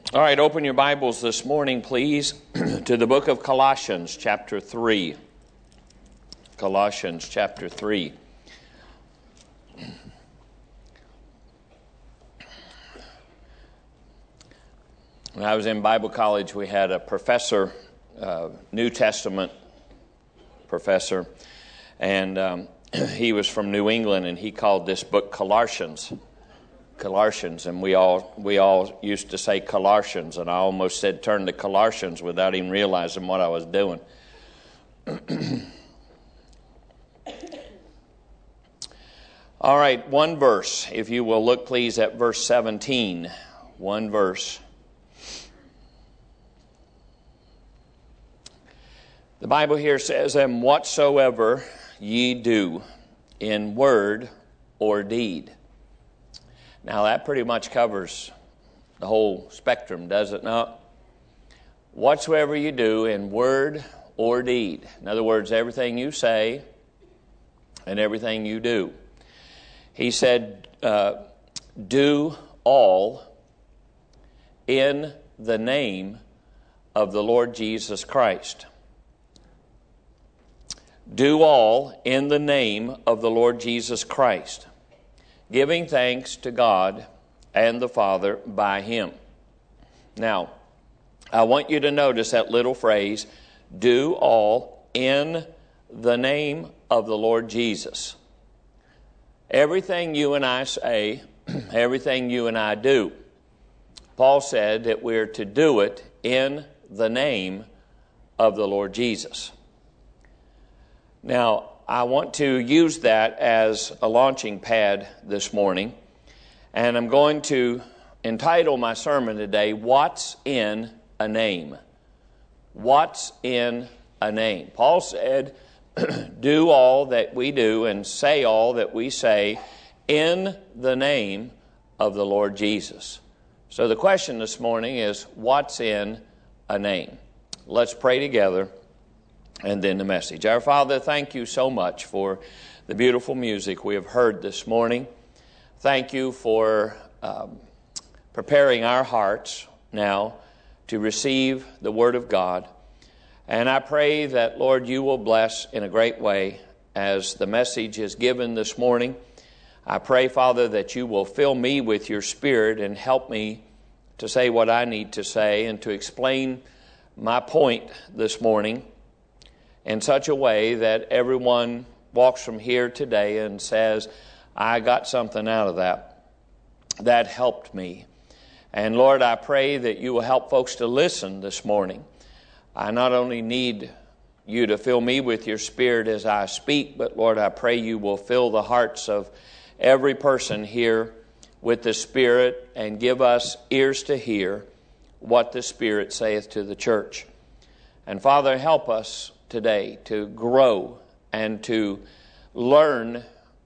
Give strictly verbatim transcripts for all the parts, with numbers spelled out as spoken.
All right, open your Bibles this morning, please, to the book of Colossians, chapter three. Colossians, chapter three. When I was in Bible college, we had a professor, uh, New Testament professor, and um, he was from New England, and he called this book Colossians. Colossians, and we all we all used to say Colossians, and I almost said turn to Colossians without even realizing what I was doing. All right, one verse, if you will look please at verse seventeen. One verse. The Bible here says, "And whatsoever ye do in word or deed." Now that pretty much covers the whole spectrum, does it not? Whatsoever you do in word or deed. In other words, everything you say and everything you do. He said, uh, do all in the name of the Lord Jesus Christ. Do all in the name of the Lord Jesus Christ, giving thanks to God and the Father by Him. Now, I want you to notice that little phrase, do all in the name of the Lord Jesus. Everything you and I say, everything you and I do, Paul said that we're to do it in the name of the Lord Jesus. Now, I want to use that as a launching pad this morning, and I'm going to entitle my sermon today, What's in a Name? What's in a name? Paul said, do all that we do and say all that we say in the name of the Lord Jesus. So the question this morning is, what's in a name? Let's pray together. And then the message. Our Father, thank you so much for the beautiful music we have heard this morning. Thank you for um, preparing our hearts now to receive the Word of God. And I pray that, Lord, you will bless in a great way as the message is given this morning. I pray, Father, that you will fill me with your Spirit and help me to say what I need to say and to explain my point this morning in such a way that everyone walks from here today and says, I got something out of that. That helped me. And Lord, I pray that you will help folks to listen this morning. I not only need you to fill me with your Spirit as I speak, but Lord, I pray you will fill the hearts of every person here with the Spirit and give us ears to hear what the Spirit saith to the church. And Father, help us today to grow and to learn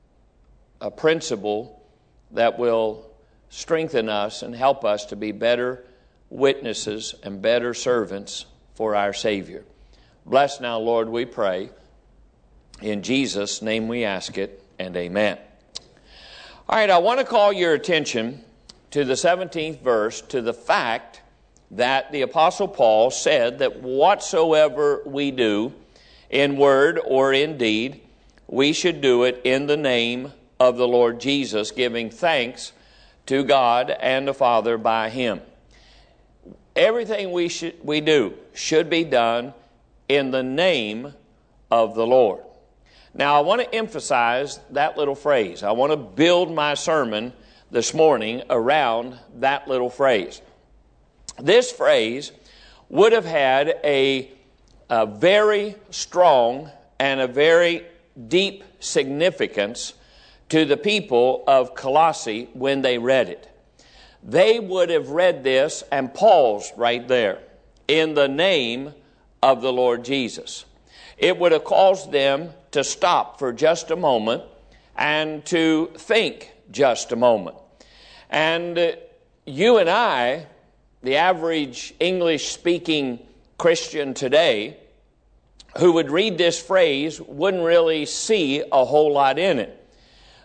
a principle that will strengthen us and help us to be better witnesses and better servants for our Savior. Bless now, Lord, we pray. In Jesus' name we ask it, and amen. All right, I want to call your attention to the seventeenth verse, to the fact that the Apostle Paul said that whatsoever we do in word or in deed, we should do it in the name of the Lord Jesus, giving thanks to God and the Father by Him. Everything we should we do should be done in the name of the Lord. Now, I want to emphasize that little phrase. I want to build my sermon this morning around that little phrase. This phrase would have had a, a very strong and a very deep significance to the people of Colossae when they read it. They would have read this and paused right there, in the name of the Lord Jesus. It would have caused them to stop for just a moment and to think just a moment. And uh, you and I, the average English-speaking Christian today, who would read this phrase wouldn't really see a whole lot in it.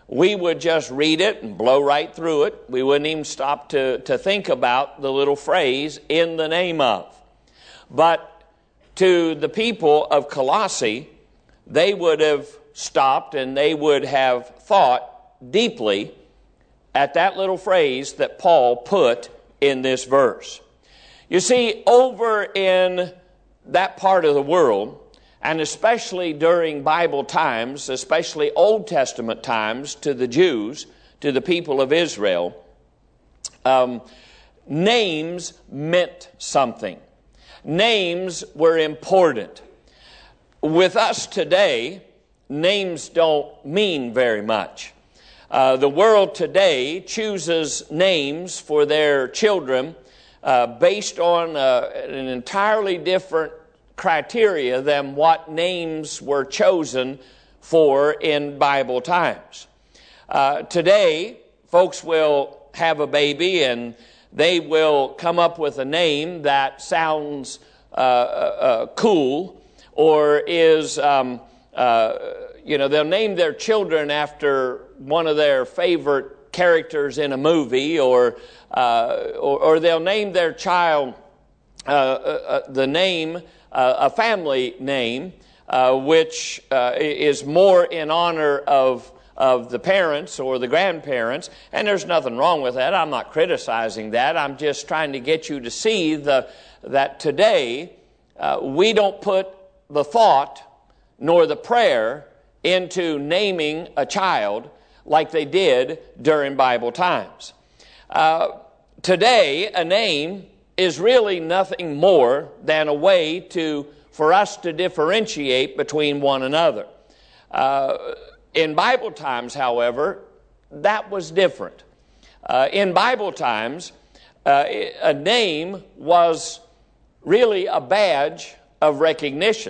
we would just read it and blow right through it. We wouldn't even stop to, to think about the little phrase, in the name of. But to the people of Colossae, they would have stopped and they would have thought deeply at that little phrase that Paul put in this verse. You see, over in that part of the world, and especially during Bible times, especially Old Testament times, to the Jews, to the people of Israel, um, names meant something. Names were important. With us today, names don't mean very much. Uh, the world today chooses names for their children uh, based on uh, an entirely different criteria than what names were chosen for in Bible times. Uh, today, folks will have a baby and they will come up with a name that sounds uh, uh, cool or is, um, uh, you know, they'll name their children after one of their favorite characters in a movie, or uh, or, or they'll name their child uh, uh, the name, uh, a family name, uh, which uh, is more in honor of of the parents or the grandparents, and there's nothing wrong with that. I'm not criticizing that. I'm just trying to get you to see the that today uh, we don't put the thought nor the prayer into naming a child like they did during Bible times. Uh, today, a name is really nothing more than a way to for us to differentiate between one another. Uh, in Bible times, however, that was different. Uh, in Bible times, uh, a name was really a badge of recognition.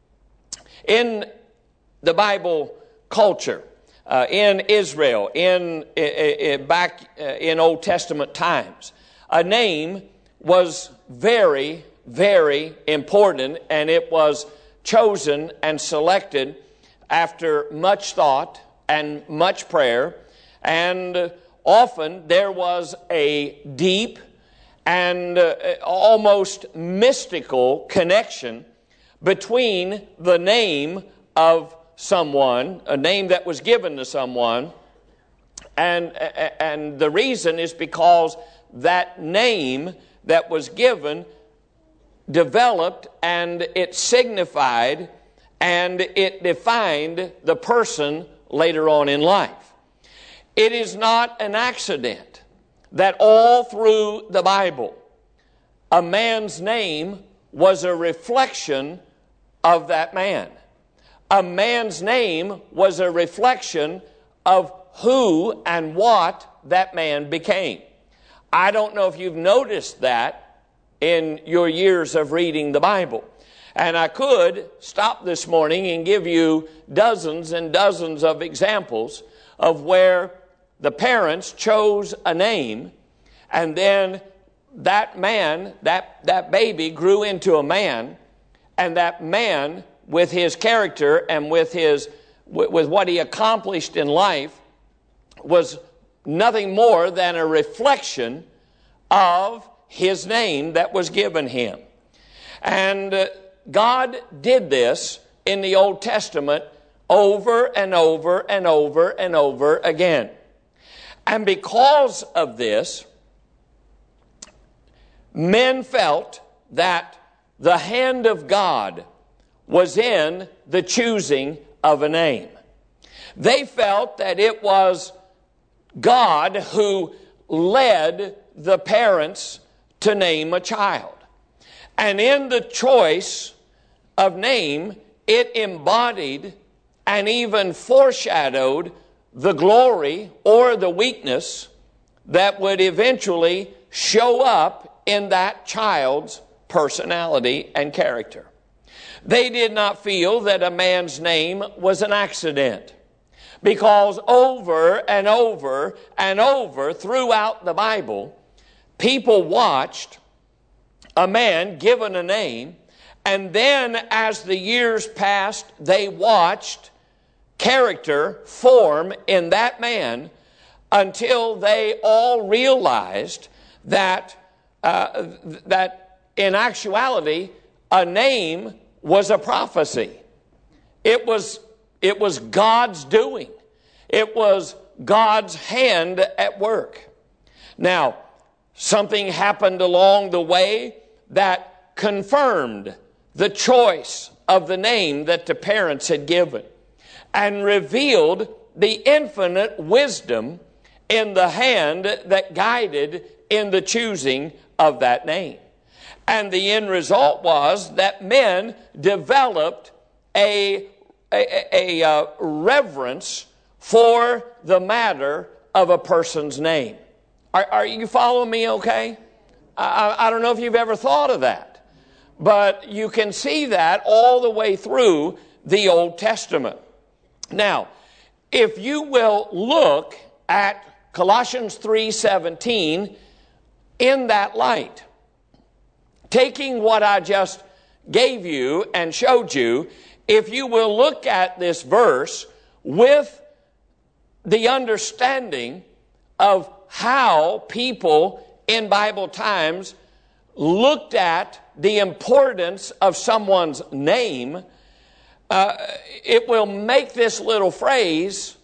In the Bible culture, uh, in Israel, in, in back in Old Testament times, a name was very, very important, and it was chosen and selected after much thought and much prayer, and often there was a deep and uh, almost mystical connection between the name of someone, a name that was given to someone, and, and the reason is because that name that was given developed and it signified and it defined the person later on in life. It is not an accident that all through the Bible, a man's name was a reflection of that man. A man's name was a reflection of who and what that man became. I don't know if you've noticed that in your years of reading the Bible. And I could stop this morning and give you dozens and dozens of examples of where the parents chose a name, and then that man, that, that baby grew into a man, and that man, with his character and with his with what he accomplished in life, was nothing more than a reflection of his name that was given him. And uh, God did this in the Old Testament over and over and over and over again. And because of this, men felt that the hand of God was in the choosing of a name. They felt that it was God who led the parents to name a child. And in the choice of name, it embodied and even foreshadowed the glory or the weakness that would eventually show up in that child's personality and character. They did not feel that a man's name was an accident, because over and over and over throughout the Bible, people watched a man given a name, and then as the years passed, they watched character form in that man until they all realized that uh, that in actuality a name was a prophecy. It was it was God's doing. It was God's hand at work. Now, something happened along the way that confirmed the choice of the name that the parents had given and revealed the infinite wisdom in the hand that guided in the choosing of that name. And the end result was that men developed a, a, a, a reverence for the matter of a person's name. Are, are you following me okay? I, I don't know if you've ever thought of that, but you can see that all the way through the Old Testament. Now, if you will look at Colossians three seventeen in that light, taking what I just gave you and showed you, if you will look at this verse with the understanding of how people in Bible times looked at the importance of someone's name, uh, it will make this little phrase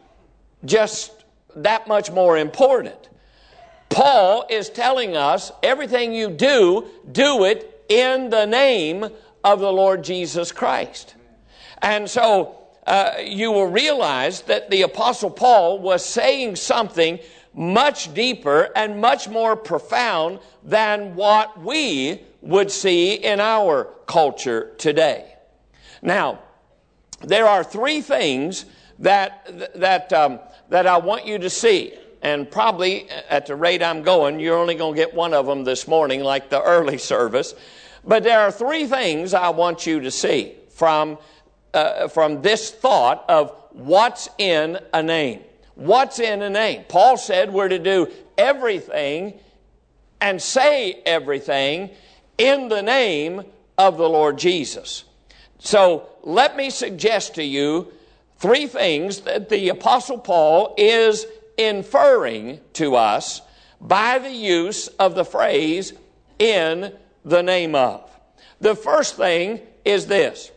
just that much more important. Paul is telling us, everything you do, do it in the name of the Lord Jesus Christ. And so uh, you will realize that the Apostle Paul was saying something much deeper and much more profound than what we would see in our culture today. Now, there are three things that that um, that I want you to see. And probably at the rate I'm going, you're only going to get one of them this morning, like the early service. But there are three things I want you to see from, uh, from this thought of what's in a name. What's in a name? Paul said we're to do everything and say everything in the name of the Lord Jesus. So let me suggest to you three things that the Apostle Paul is inferring to us by the use of the phrase in the name of. The first thing is this.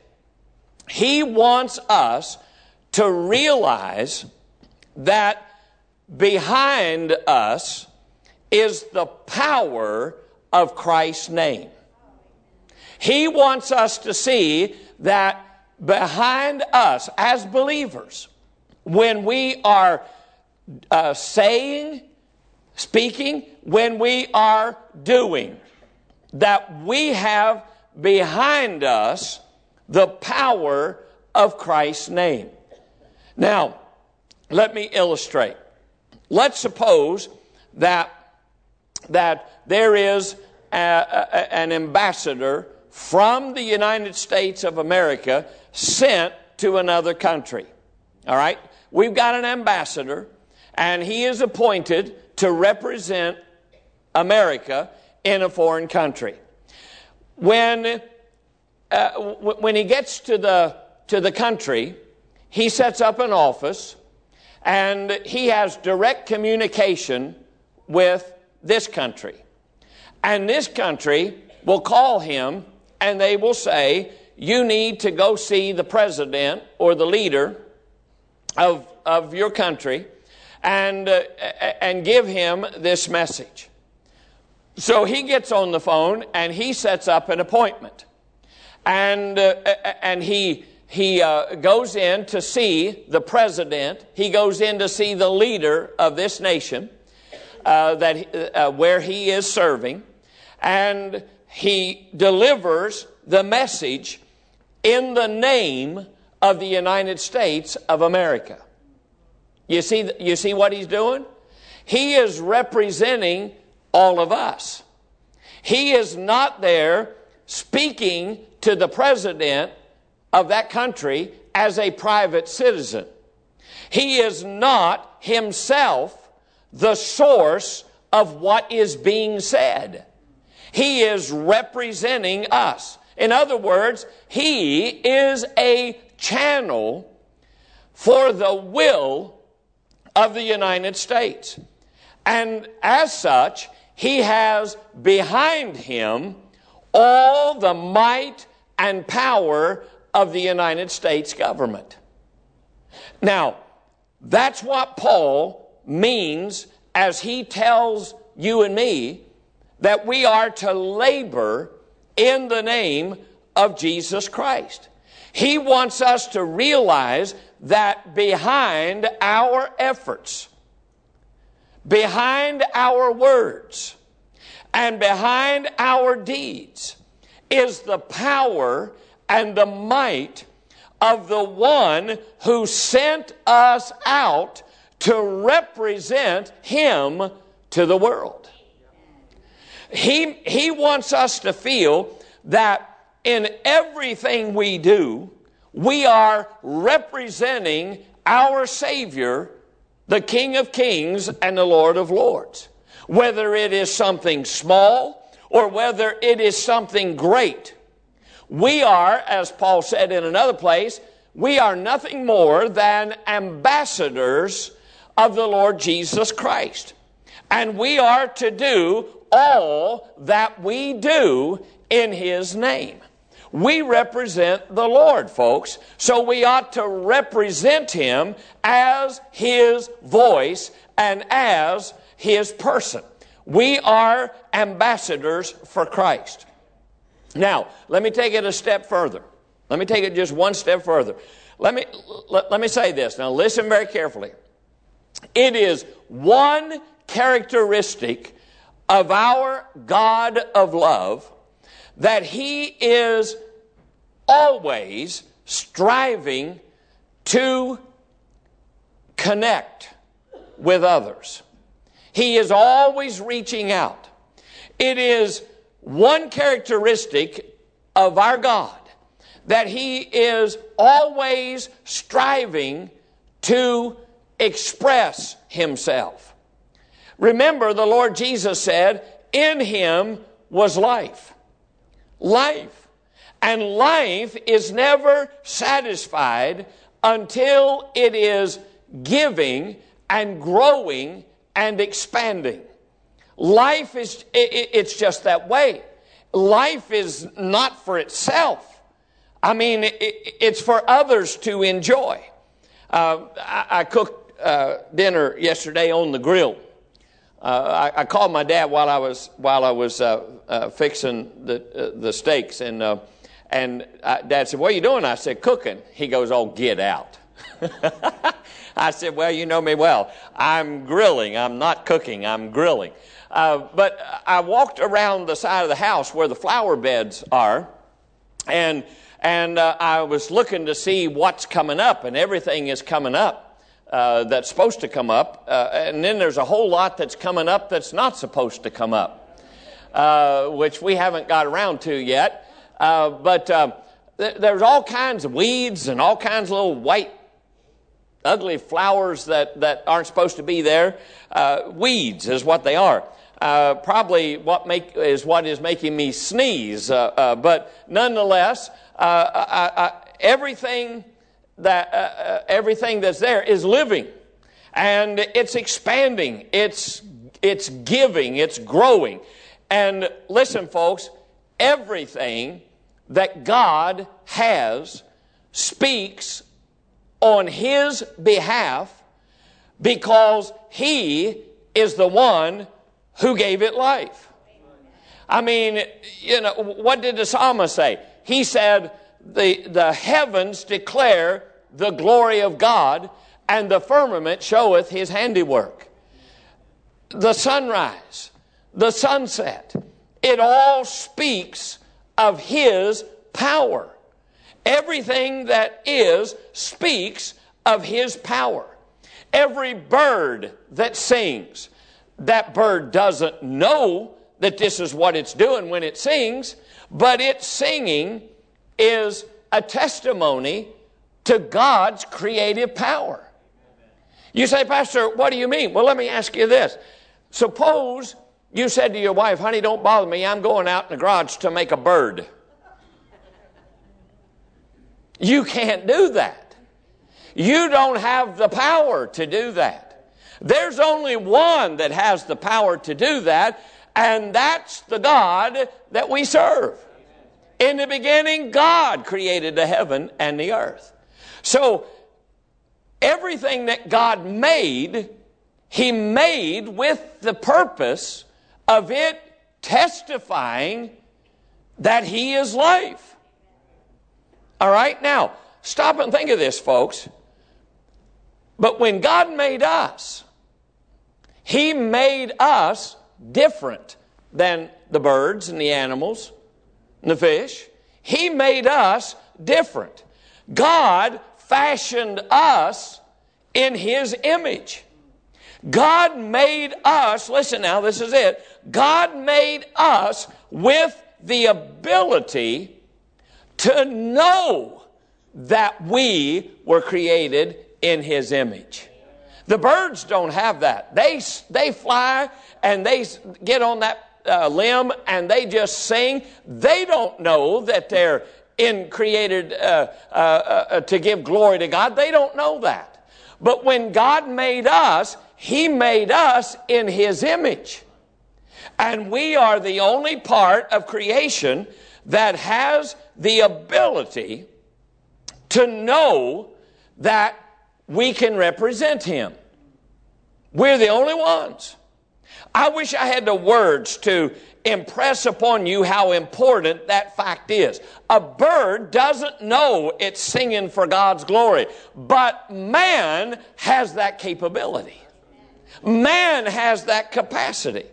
He wants us to realize that behind us is the power of Christ's name. He wants us to see that behind us as believers, when we are Uh, saying, speaking, when we are doing, that we have behind us the power of Christ's name. Now, let me illustrate. Let's suppose that that there is a, a, an ambassador from the United States of America sent to another country. All right? We've got an ambassador, and he is appointed to represent America in a foreign country. When, uh, w- when he gets to the, to the country, he sets up an office, and he has direct communication with this country. And this country will call him, and they will say, you need to go see the president or the leader of, of your country, and uh, and give him this message. So he gets on the phone and he sets up an appointment, and uh, and he he uh, goes in to see the president. He goes in to see the leader of this nation uh, that uh, where he is serving, and he delivers the message in the name of the United States of America. You see, you see what he's doing? He is representing all of us. He is not there speaking to the president of that country as a private citizen. He is not himself the source of what is being said. He is representing us. In other words, he is a channel for the will of the United States. And as such, he has behind him all the might and power of the United States government. Now, that's what Paul means as he tells you and me that we are to labor in the name of Jesus Christ. He wants us to realize that behind our efforts, behind our words, and behind our deeds is the power and the might of the one who sent us out to represent him to the world. He, he wants us to feel that in everything we do, we are representing our Savior, the King of Kings and the Lord of Lords. Whether it is something small or whether it is something great, we are, as Paul said in another place, we are nothing more than ambassadors of the Lord Jesus Christ. And we are to do all that we do in His name. We represent the Lord, folks, so we ought to represent Him as His voice and as His person. We are ambassadors for Christ. Now, let me take it a step further. Let me take it just one step further. Let me, let, let me say this. Now, listen very carefully. It is one characteristic of our God of love that He is always striving to connect with others. He is always reaching out. It is one characteristic of our God that He is always striving to express Himself. Remember, the Lord Jesus said, in Him was life. Life. And life is never satisfied until it is giving and growing and expanding. Life is, it's just that way. Life is not for itself. I mean, it's for others to enjoy. Uh, I, I cooked uh, dinner yesterday on the grill. Uh, I, I called my dad while I was while I was uh, uh, fixing the uh, the steaks, and uh, and uh, Dad said, "What are you doing?" I said, "Cooking." He goes, "Oh, get out." I said, "Well, you know me well. I'm grilling. I'm not cooking. I'm grilling." Uh, but I walked around the side of the house where the flower beds are, and and uh, I was looking to see what's coming up, and everything is coming up. Uh, that's supposed to come up, uh, and then there's a whole lot that's coming up that's not supposed to come up, uh, which we haven't got around to yet. Uh, but uh, th- there's all kinds of weeds and all kinds of little white, ugly flowers that, that aren't supposed to be there. Uh, weeds is what they are. Uh, probably what make is what is making me sneeze. Uh, uh, but nonetheless, uh, I, I, everything. That uh, everything that's there is living, and it's expanding, it's it's giving, it's growing. And listen, folks, everything that God has speaks on His behalf because He is the one who gave it life. I mean, you know, what did the psalmist say? He said, the, the heavens declare the glory of God, and the firmament showeth His handiwork. The sunrise, the sunset, it all speaks of His power. Everything that is speaks of His power. Every bird that sings, that bird doesn't know that this is what it's doing when it sings, but its singing is a testimony to God's creative power. You say, Pastor, what do you mean? Well, let me ask you this. Suppose you said to your wife, honey, don't bother me. I'm going out in the garage to make a bird. You can't do that. You don't have the power to do that. There's only one that has the power to do that, and that's the God that we serve. In the beginning, God created the heaven and the earth. So, everything that God made, He made with the purpose of it testifying that He is life. All right? Now, stop and think of this, folks. But when God made us, He made us different than the birds and the animals and the fish. He made us different. God fashioned us in His image. God made us, listen now, this is it. God made us with the ability to know that we were created in His image. The birds don't have that. They, they fly and they get on that uh, limb and they just sing. They don't know that they're in created uh, uh, uh, to give glory to God. They don't know that. But when God made us, He made us in His image. And we are the only part of creation that has the ability to know that we can represent Him. We're the only ones. I wish I had the words to impress upon you how important that fact is. A bird doesn't know it's singing for God's glory, but man has that capability. Man has that capacity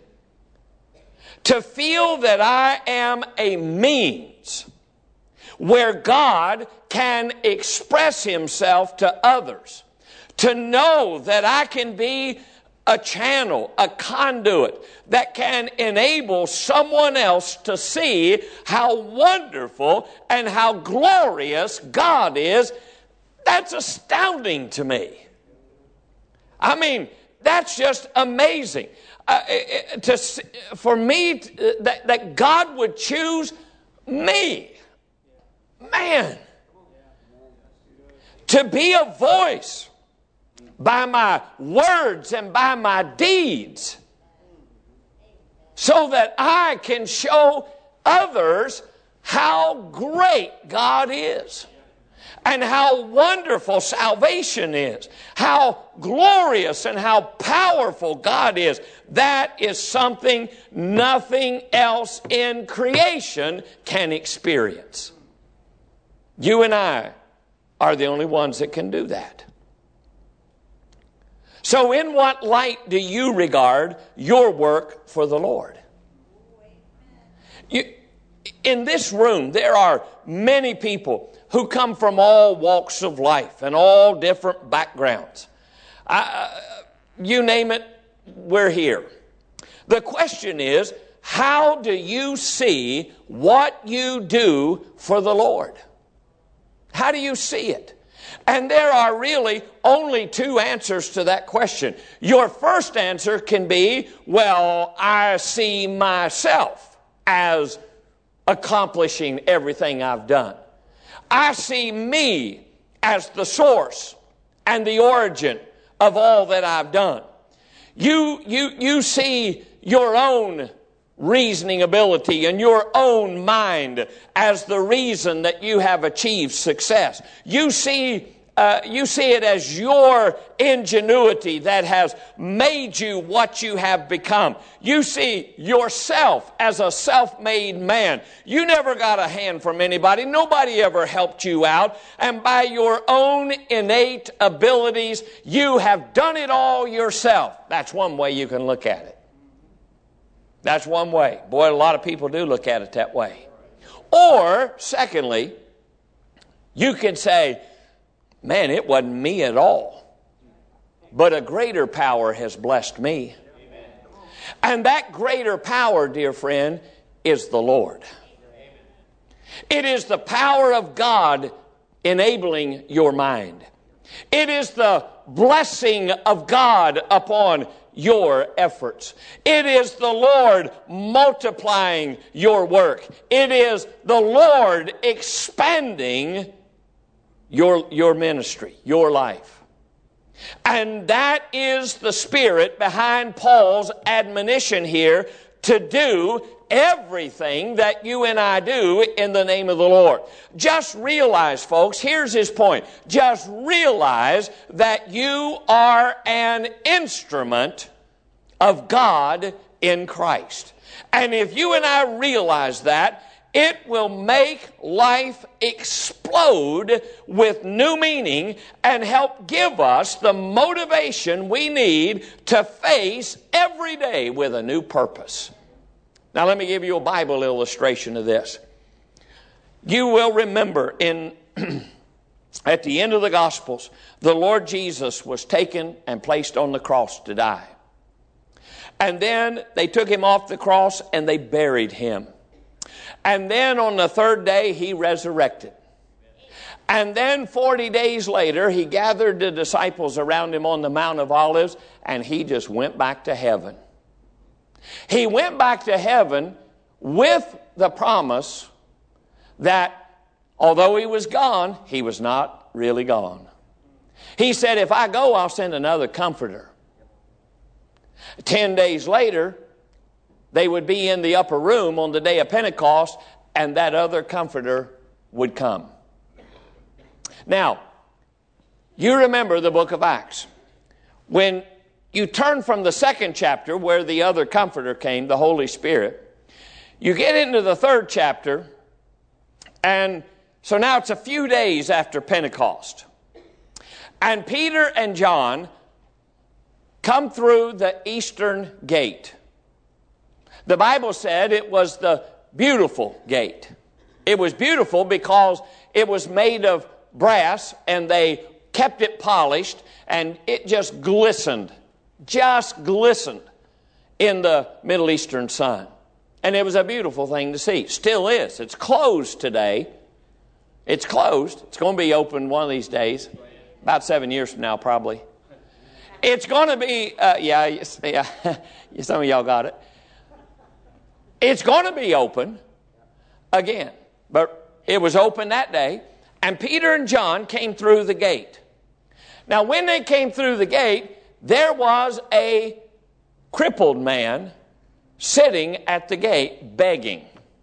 to feel that I am a means where God can express Himself to others. To know that I can be a channel, a conduit that can enable someone else to see how wonderful and how glorious God is. That's astounding to me. I mean, that's just amazing. Uh, to, for me, to, that, that God would choose me, man, to be a voice by my words and by my deeds so that I can show others how great God is and how wonderful salvation is, how glorious and how powerful God is. That is something nothing else in creation can experience. You and I are the only ones that can do that. So in what light do you regard your work for the Lord? You, in this room, there are many people who come from all walks of life and all different backgrounds. Uh, you name it, we're here. The question is, how do you see what you do for the Lord? How do you see it? And there are really only two answers to that question. Your first answer can be, well, I see myself as accomplishing everything I've done. I see me as the source and the origin of all that I've done. You, you, you see your own reasoning ability and your own mind as the reason that you have achieved success. You see Uh, you see it as your ingenuity that has made you what you have become. You see yourself as a self-made man. You never got a hand from anybody. Nobody ever helped you out. And by your own innate abilities, you have done it all yourself. That's one way you can look at it. That's one way. Boy, a lot of people do look at it that way. Or, secondly, you can say, man, it wasn't me at all, but a greater power has blessed me. And that greater power, dear friend, is the Lord. It is the power of God enabling your mind. It is the blessing of God upon your efforts. It is the Lord multiplying your work. It is the Lord expanding your, your ministry, your life. And that is the spirit behind Paul's admonition here to do everything that you and I do in the name of the Lord. Just realize, folks, here's his point. Just realize that you are an instrument of God in Christ. And if you and I realize that, it will make life explode with new meaning and help give us the motivation we need to face every day with a new purpose. Now let me give you a Bible illustration of this. You will remember in at the end of the Gospels, the Lord Jesus was taken and placed on the cross to die. And then they took him off the cross and they buried him. And then on the third day, he resurrected. And then forty days later, he gathered the disciples around him on the Mount of Olives, and he just went back to heaven. He went back to heaven with the promise that although he was gone, he was not really gone. He said, if I go, I'll send another comforter. Ten days later, they would be in the upper room on the day of Pentecost, and that other comforter would come. Now, you remember the book of Acts. When you turn from the second chapter where the other comforter came, the Holy Spirit, you get into the third chapter, and so now it's a few days after Pentecost. And Peter and John come through the eastern gate. The Bible said it was the beautiful gate. It was beautiful because it was made of brass and they kept it polished and it just glistened, just glistened in the Middle Eastern sun. And it was a beautiful thing to see. Still is. It's closed today. It's closed. It's going to be open one of these days. About seven years from now, probably. It's going to be, uh, yeah, yeah, some of y'all got it. It's going to be open again. But it was open that day. And Peter and John came through the gate. Now, when they came through the gate, there was a crippled man sitting at the gate begging.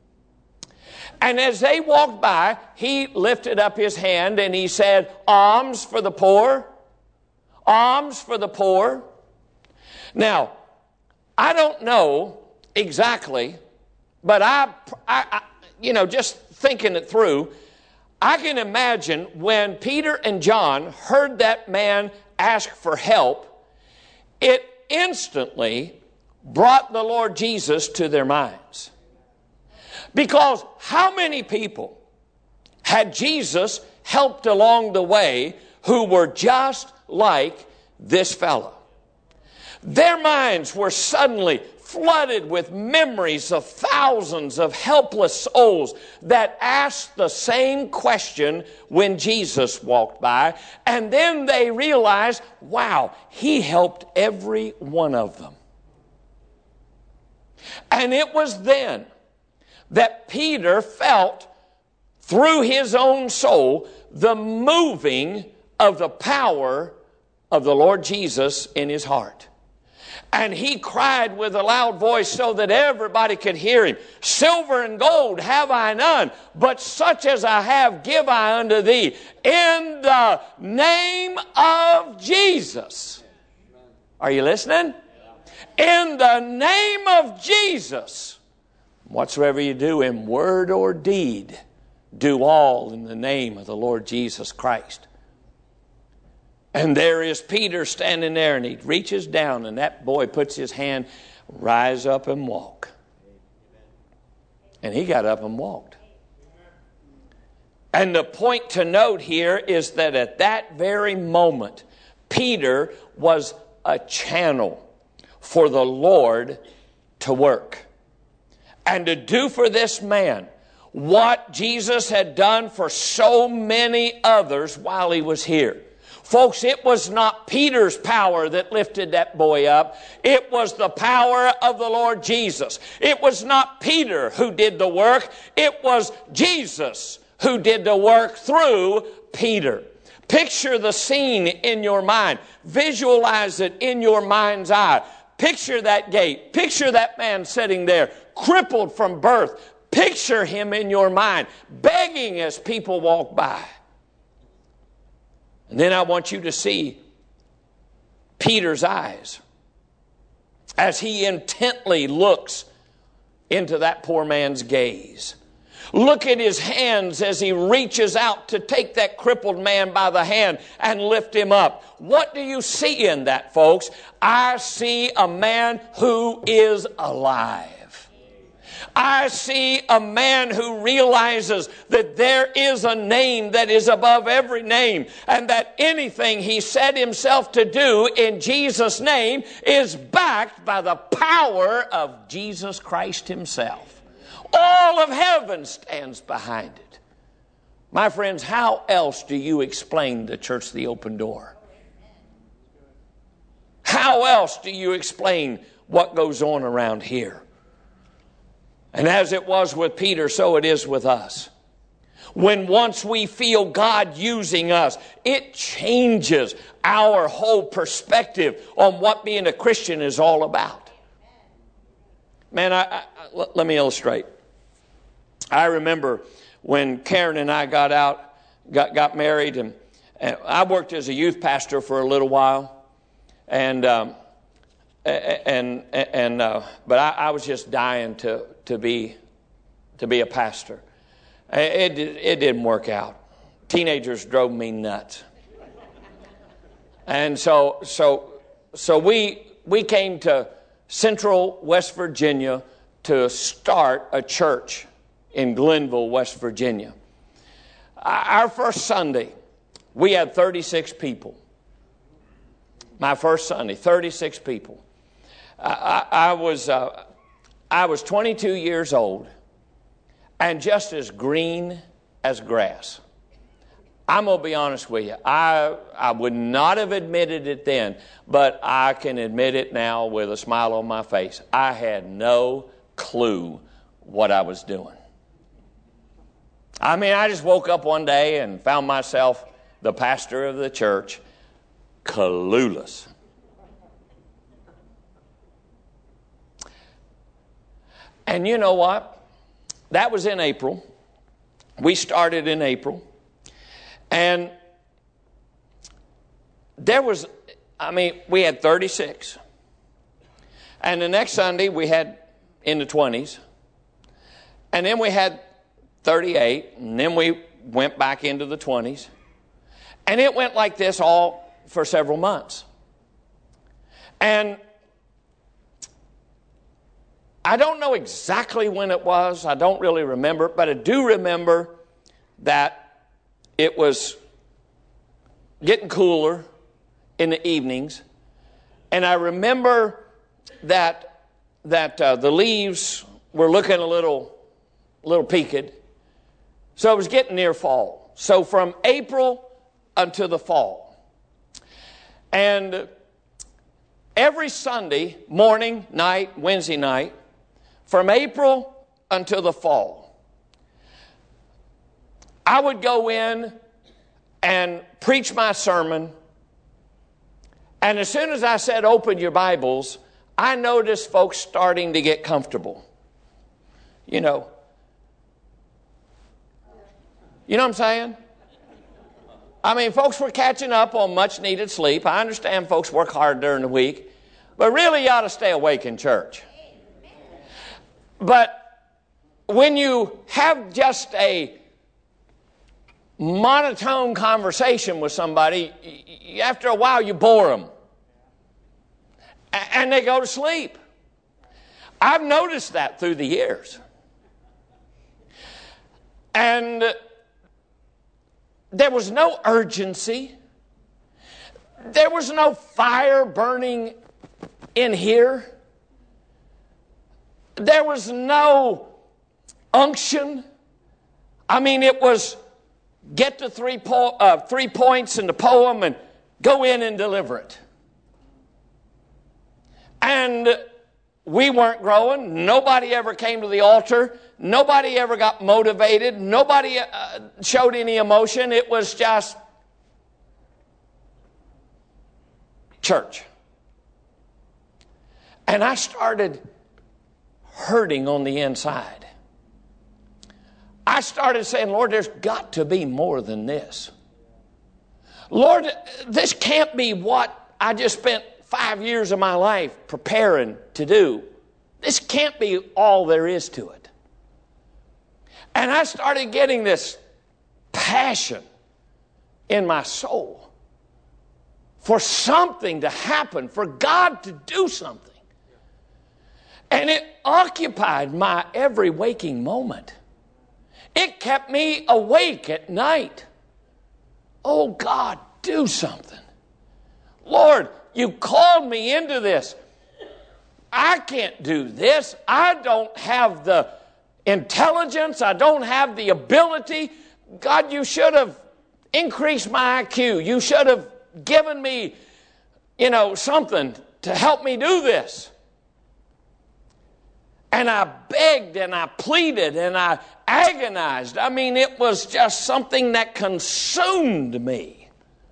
And as they walked by, he lifted up his hand and he said, alms for the poor, alms for the poor. Now, I don't know exactly, but I, I, I, you know, just thinking it through, I can imagine when Peter and John heard that man ask for help, it instantly brought the Lord Jesus to their minds. Because how many people had Jesus helped along the way who were just like this fellow? Their minds were suddenly flooded with memories of thousands of helpless souls that asked the same question when Jesus walked by. And then they realized, wow, he helped every one of them. And it was then that Peter felt through his own soul the moving of the power of the Lord Jesus in his heart. And he cried with a loud voice so that everybody could hear him, silver and gold have I none, but such as I have give I unto thee, in the name of Jesus. Are you listening? In the name of Jesus. Whatsoever you do in word or deed, do all in the name of the Lord Jesus Christ. And there is Peter standing there, and he reaches down, and that boy puts his hand, rise up and walk. And he got up and walked. And the point to note here is that at that very moment, Peter was a channel for the Lord to work. And to do for this man what Jesus had done for so many others while he was here. Folks, it was not Peter's power that lifted that boy up. It was the power of the Lord Jesus. It was not Peter who did the work. It was Jesus who did the work through Peter. Picture the scene in your mind. Visualize it in your mind's eye. Picture that gate. Picture that man sitting there, crippled from birth. Picture him in your mind, begging as people walk by. And then I want you to see Peter's eyes as he intently looks into that poor man's gaze. Look at his hands as he reaches out to take that crippled man by the hand and lift him up. What do you see in that, folks? I see a man who is alive. I see a man who realizes that there is a name that is above every name, and that anything he set himself to do in Jesus' name is backed by the power of Jesus Christ himself. All of heaven stands behind it. My friends, how else do you explain the Church of the Open Door? How else do you explain what goes on around here? And as it was with Peter, so it is with us. When once we feel God using us, it changes our whole perspective on what being a Christian is all about. Man, I, I, let me illustrate. I remember when Karen and I got out, got, got married, and, and I worked as a youth pastor for a little while. And... Um, And and uh, but I, I was just dying to to be to be a pastor. It it didn't work out. Teenagers drove me nuts, and so so so we we came to Central West Virginia to start a church in Glenville, West Virginia. Our first Sunday, we had thirty-six people. My first Sunday, thirty-six people. I, I was uh, I was twenty-two years old and just as green as grass. I'm going to be honest with you. I, I would not have admitted it then, but I can admit it now with a smile on my face. I had no clue what I was doing. I mean, I just woke up one day and found myself the pastor of the church, clueless. And you know what? That was in April. We started in April. And there was, I mean, we had thirty-six. And the next Sunday we had in the twenties. And then we had thirty-eight. And then we went back into the twenties. And it went like this all for several months. And I don't know exactly when it was. I don't really remember. But I do remember that it was getting cooler in the evenings. And I remember that that uh, the leaves were looking a little, little peaked. So it was getting near fall. So from April until the fall. And every Sunday, morning, night, Wednesday night, from April until the fall, I would go in and preach my sermon. And as soon as I said, open your Bibles, I noticed folks starting to get comfortable. You know. You know what I'm saying? I mean, folks were catching up on much needed sleep. I understand folks work hard during the week. But really, you ought to stay awake in church. But when you have just a monotone conversation with somebody, after a while you bore them. And they go to sleep. I've noticed that through the years. And there was no urgency. There was no fire burning in here. There was no unction. I mean, it was get the three, po- uh, three points in the poem and go in and deliver it. And we weren't growing. Nobody ever came to the altar Nobody ever got motivated. Nobody uh, showed any emotion. It was just church. And I started hurting on the inside. I started saying, Lord, there's got to be more than this. Lord, this can't be what I just spent five years of my life preparing to do. This can't be all there is to it. And I started getting this passion in my soul for something to happen, for God to do something. And it occupied my every waking moment. It kept me awake at night. Oh, God, do something. Lord, you called me into this. I can't do this. I don't have the intelligence. I don't have the ability. God, you should have increased my I Q. You should have given me, you know, something to help me do this. And I begged and I pleaded and I agonized. I mean, it was just something that consumed me.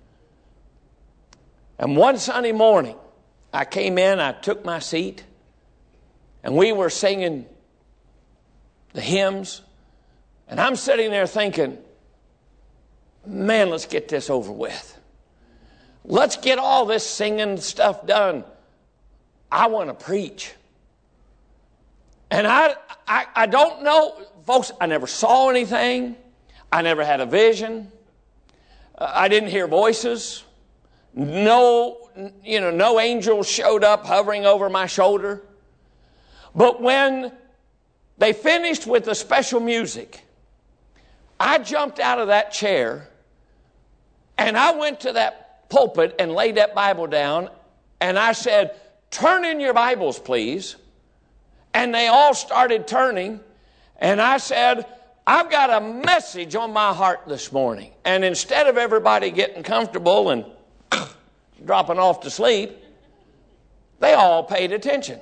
And one Sunday morning, I came in, I took my seat, and we were singing the hymns. And I'm sitting there thinking, man, let's get this over with. Let's get all this singing stuff done. I want to preach. And I, I, I don't know, folks, I never saw anything. I never had a vision. Uh, I didn't hear voices. No, you know, no angels showed up hovering over my shoulder. But when they finished with the special music, I jumped out of that chair and I went to that pulpit and laid that Bible down and I said, turn in your Bibles, please. And they all started turning. And I said, I've got a message on my heart this morning. And instead of everybody getting comfortable and dropping off to sleep, they all paid attention.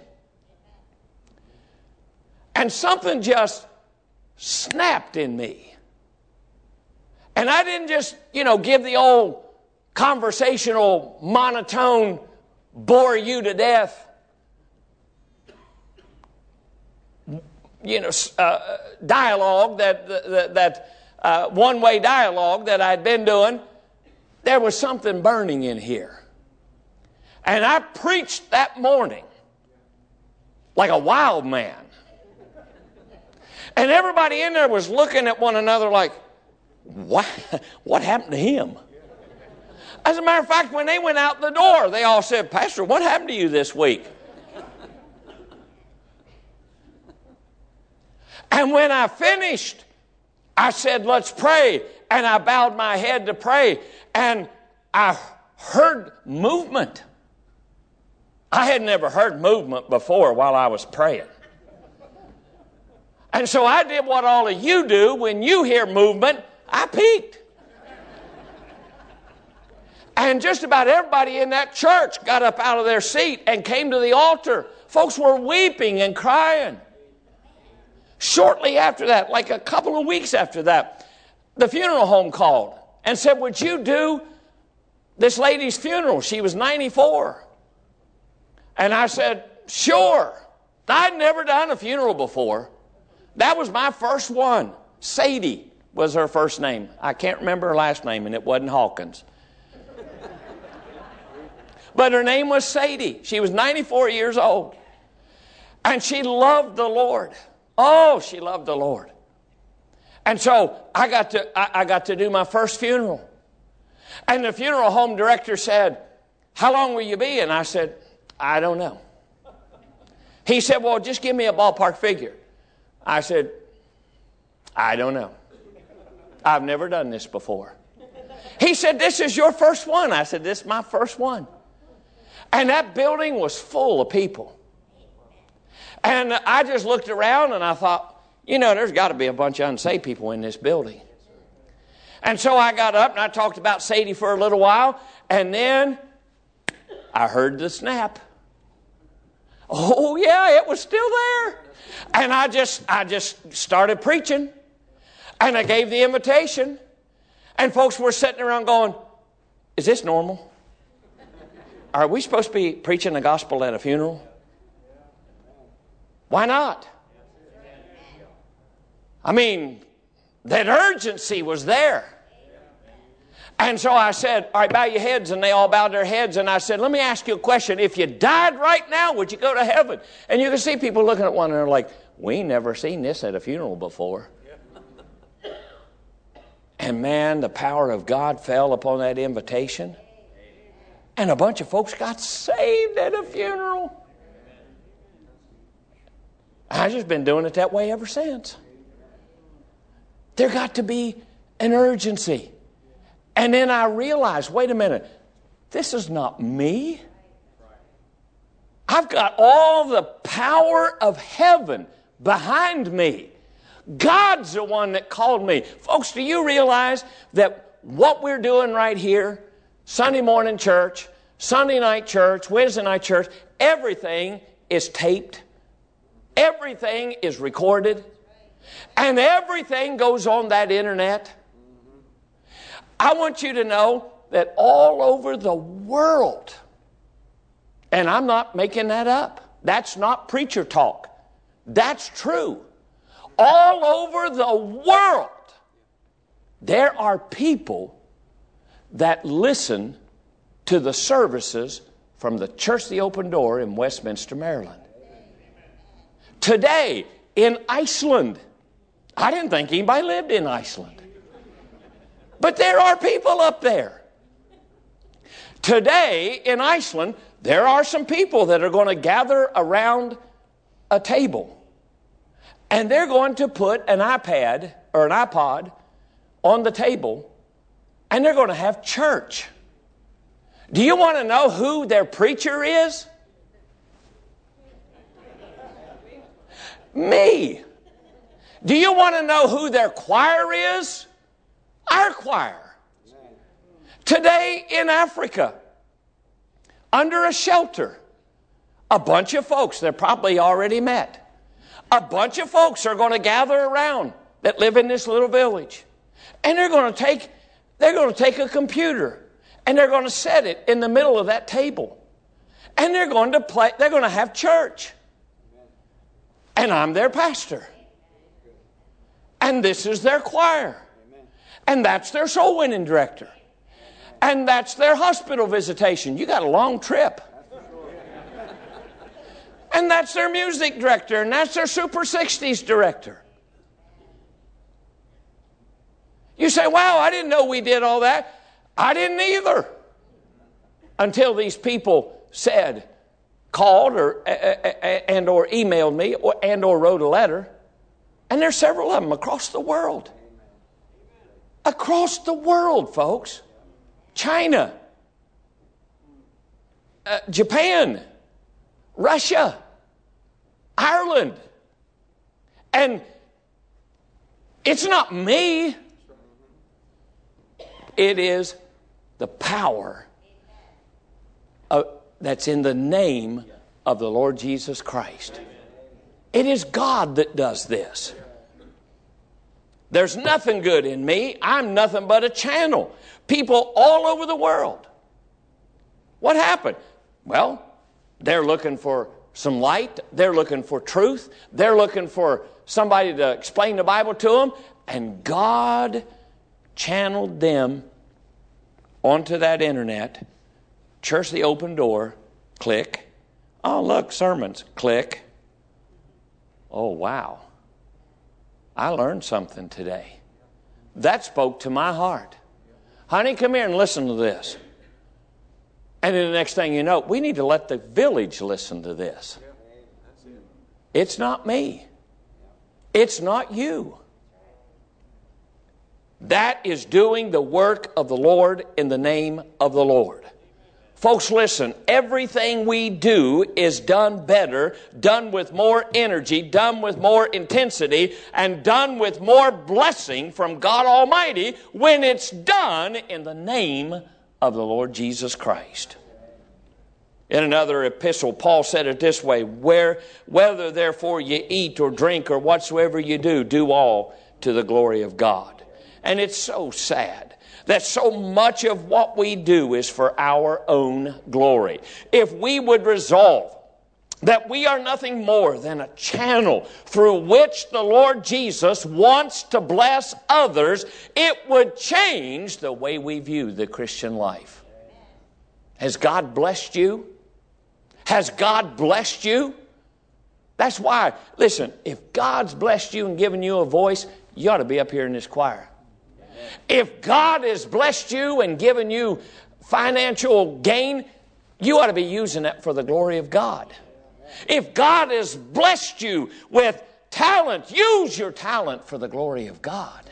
And something just snapped in me. And I didn't just, you know, give the old conversational, monotone, bore you to death, you know, uh, dialogue, that, that, that uh, one-way dialogue that I'd been doing. There was something burning in here. And I preached that morning like a wild man. And everybody in there was looking at one another like, what, what happened to him? As a matter of fact, when they went out the door, they all said, Pastor, what happened to you this week? And when I finished, I said, let's pray. And I bowed my head to pray. And I heard movement. I had never heard movement before while I was praying. And so I did what all of you do when you hear movement. I peeked. And just about everybody in that church got up out of their seat and came to the altar. Folks were weeping and crying. Shortly after that, like a couple of weeks after that, the funeral home called and said, would you do this lady's funeral? She was ninety-four. And I said, sure. I'd never done a funeral before. That was my first one. Sadie was her first name. I can't remember her last name, and it wasn't Hawkins. But her name was Sadie. She was ninety-four years old. And she loved the Lord. Oh, she loved the Lord. And so I got to I, I got to do my first funeral. And the funeral home director said, how long will you be? And I said, I don't know. He said, well, just give me a ballpark figure. I said, I don't know. I've never done this before. He said, this is your first one. I said, this is my first one. And that building was full of people. And I just looked around and I thought, you know, there's got to be a bunch of unsaved people in this building. And so I got up and I talked about Sadie for a little while. And then I heard the snap. Oh, yeah, it was still there. And I just, I just started preaching. And I gave the invitation. And folks were sitting around going, is this normal? Are we supposed to be preaching the gospel at a funeral? Why not? I mean, that urgency was there. And so I said, all right, bow your heads. And they all bowed their heads. And I said, let me ask you a question. If you died right now, would you go to heaven? And you can see people looking at one another like, we ain't never seen this at a funeral before. And man, the power of God fell upon that invitation. And a bunch of folks got saved at a funeral. I've just been doing it that way ever since. There got to be an urgency. And then I realized, wait a minute, this is not me. I've got all the power of heaven behind me. God's the one that called me. Folks, do you realize that what we're doing right here, Sunday morning church, Sunday night church, Wednesday night church, everything is taped. Everything is recorded. And everything goes on that internet. I want you to know that all over the world, and I'm not making that up. That's not preacher talk. That's true. All over the world, there are people that listen to the services from the Church of the Open Door in Westminster, Maryland. Today, in Iceland, I didn't think anybody lived in Iceland. But there are people up there. Today, in Iceland, there are some people that are going to gather around a table. And they're going to put an iPad or an iPod on the table, and they're going to have church. Do you want to know who their preacher is? Me. Do you want to know who their choir is? Our choir. Today in Africa, under a shelter, a bunch of folks, they're probably already met. A bunch of folks are going to gather around that live in this little village. And they're going to take, they're going to take a computer and they're going to set it in the middle of that table. And they're going to play, they're going to have church. And I'm their pastor. And this is their choir. And that's their soul winning director. And that's their hospital visitation. You got a long trip. And that's their music director. And that's their Super sixties director. You say, wow, I didn't know we did all that. I didn't either. Until these people said, called or and or emailed me or, and or wrote a letter. And there's several of them across the world. Across the world, folks. China. Uh, Japan. Russia. Ireland. And it's not me. It is the power of, that's in the name of the Lord Jesus Christ. It is God that does this. There's nothing good in me. I'm nothing but a channel. People all over the world. What happened? Well, they're looking for some light. They're looking for truth. They're looking for somebody to explain the Bible to them. And God channeled them onto that internet. Church of the Open Door. Click. Oh, look, sermons. Click. Oh, wow. I learned something today. That spoke to my heart. Honey, come here and listen to this. And then the next thing you know, we need to let the village listen to this. It's not me. It's not you. That is doing the work of the Lord in the name of the Lord. Folks, listen, everything we do is done better, done with more energy, done with more intensity, and done with more blessing from God Almighty when it's done in the name of the Lord Jesus Christ. In another epistle, Paul said it this way, Where, whether therefore you eat or drink or whatsoever you do, do all to the glory of God. And it's so sad that so much of what we do is for our own glory. If we would resolve that we are nothing more than a channel through which the Lord Jesus wants to bless others, it would change the way we view the Christian life. Has God blessed you? Has God blessed you? That's why, listen, if God's blessed you and given you a voice, you ought to be up here in this choir. If God has blessed you and given you financial gain, you ought to be using that for the glory of God. If God has blessed you with talent, use your talent for the glory of God.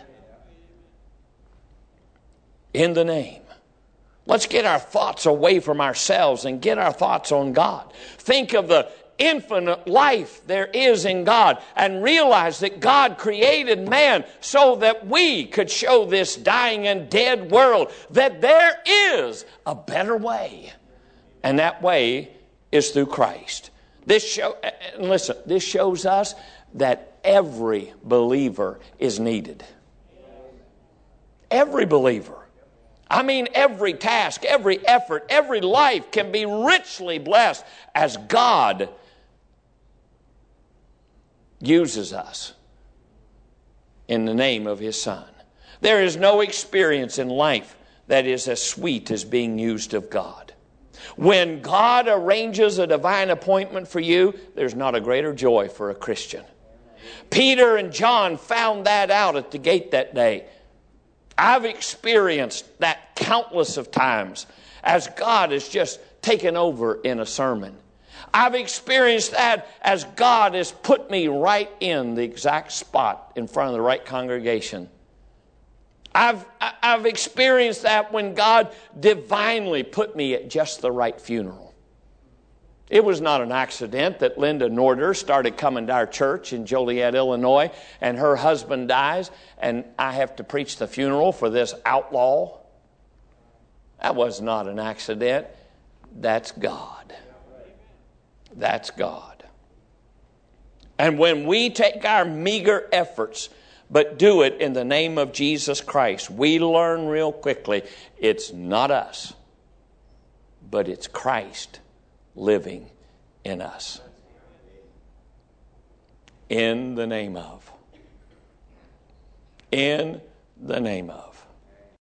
In the name. Let's get our thoughts away from ourselves and get our thoughts on God. Think of the infinite life there is in God and realize that God created man so that we could show this dying and dead world that there is a better way. And that way is through Christ. This show, and listen, this shows us that every believer is needed. Every believer. I mean, every task, every effort, every life can be richly blessed as God uses us in the name of His Son. There is no experience in life that is as sweet as being used of God. When God arranges a divine appointment for you, there's not a greater joy for a Christian. Peter and John found that out at the gate that day. I've experienced that countless of times as God has just taken over in a sermon. I've experienced that as God has put me right in the exact spot in front of the right congregation. I've, I've experienced that when God divinely put me at just the right funeral. It was not an accident that Linda Norder started coming to our church in Joliet, Illinois, and her husband dies, and I have to preach the funeral for this outlaw. That was not an accident. That's God. That's God. And when we take our meager efforts, but do it in the name of Jesus Christ, we learn real quickly it's not us, but it's Christ living in us. In the name of. In the name of.